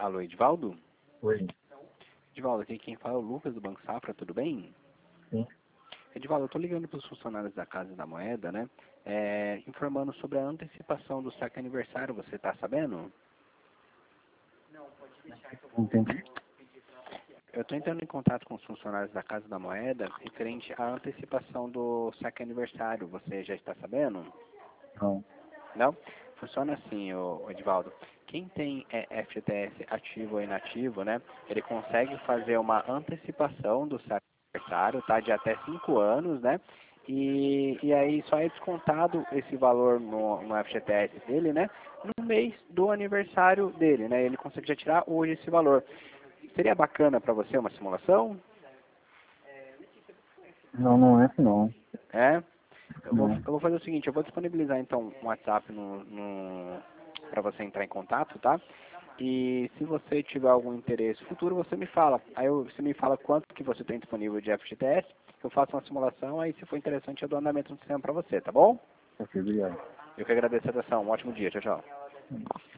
Alô, Edivaldo? Oi. Edivaldo, aqui quem fala é o Lucas do Banco Safra, tudo bem? Sim. Edivaldo, eu estou ligando para os funcionários da Casa da Moeda, né? Informando sobre a antecipação do saque aniversário, você está sabendo? Entendi. Eu estou entrando em contato com os funcionários da Casa da Moeda referente à antecipação do saque aniversário, você já está sabendo? Não. Não? Funciona assim, ô Edivaldo. Quem tem FGTS ativo ou inativo, né? Ele consegue fazer uma antecipação do saque aniversário, tá? De até 5 anos, né? E aí só é descontado esse valor no FGTS dele, né? No mês do aniversário dele, né? Ele consegue já tirar hoje esse valor. Seria bacana para você uma simulação? Não, não é assim não. É? Eu Não. vou fazer o seguinte, eu vou disponibilizar então um WhatsApp para você entrar em contato, tá? E se você tiver algum interesse futuro, você me fala. Você me fala quanto que você tem disponível de FGTS, eu faço uma simulação, aí se for interessante eu dou andamento no sistema para você, tá bom? Ok, obrigado. Eu que agradeço a atenção, um ótimo dia, tchau, tchau.